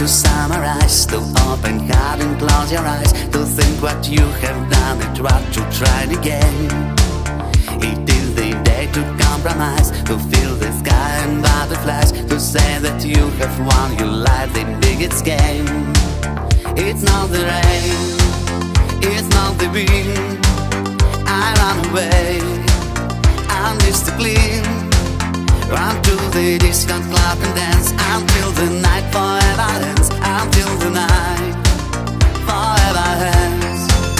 to summarize, to open heart and close your eyes, to think what you have done and try to try it again. It is the day to compromise, to feel the sky and butterflies, to say that you have won your life, the biggest game. It's not the rain, it's not the wind. I run away, I'm disciplined. Run to the disco club and dance until the night forever ends, until the night forever ends.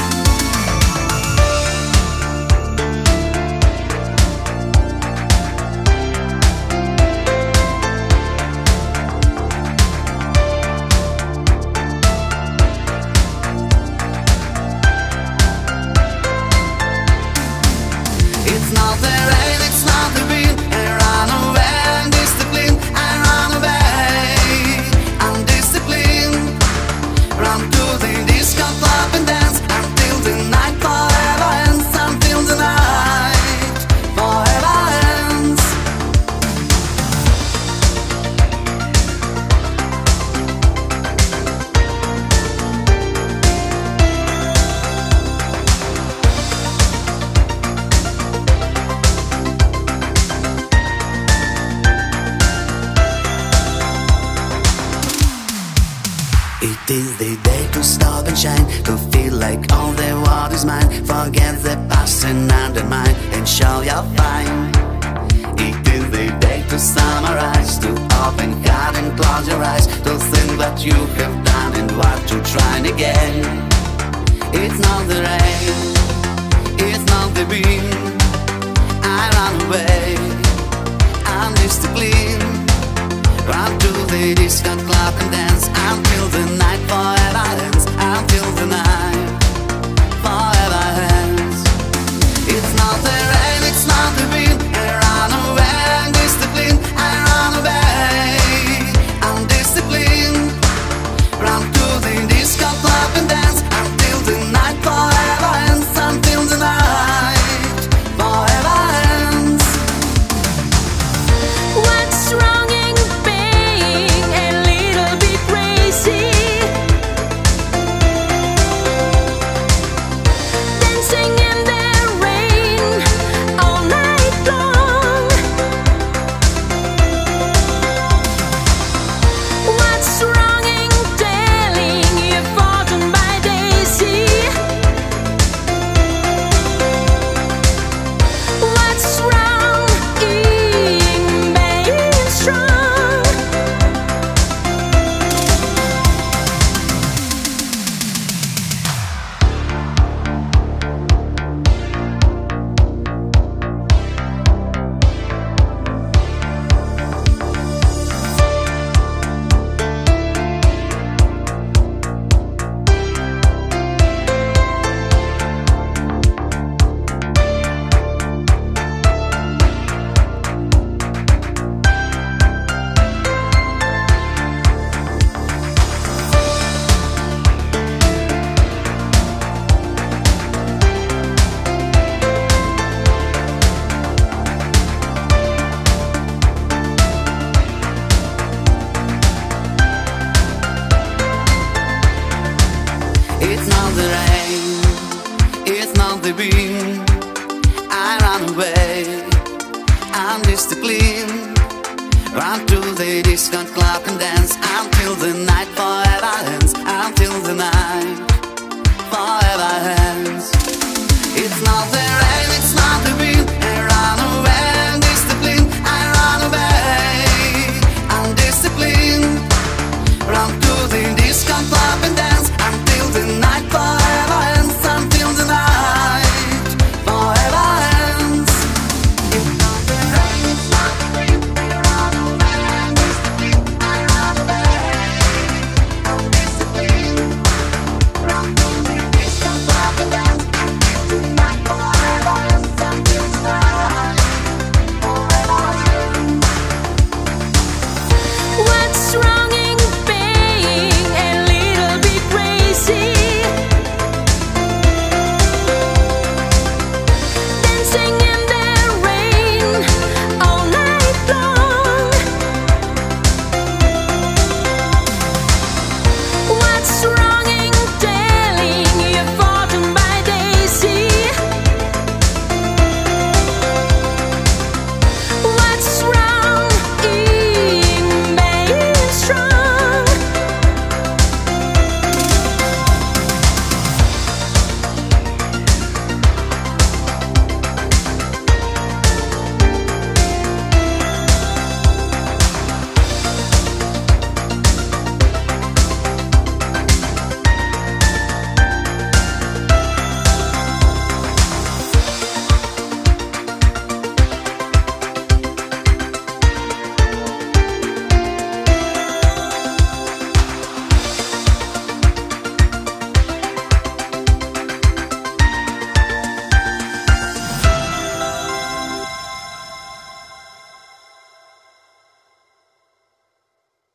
It's not the rain, it's not the wind. I run away, I'm disciplined. I run away, I'm disciplined. Run to the disco club and dance until the night forever ends, until the night forever ends. It is the day to stop and shine, to feel like all the world is mine. Forget the past and undermine, and show you're fine. It is the day to summarize, to open heart and close your eyes, to think what you have done and what to try again. It's not the rain, it's not the wind. I run away, I'm disciplined. Run to the disco club and dance until the night forever ends, until the night forever ends. It's not the rain, it's not the wind. I run away, I'm disciplined. I run away, I'm disciplined. Run to the disco club and dance until the night forever ends, until the night forever ends. What's wrong in being a little bit crazy? Dancing in the rain all night long. What's wrong in telling you're forgotten by Daisy? What's wrong in being strong? It's not the rain, it's not the wind. I run away, I'm disciplined. Run to the disco club and dance until the night forever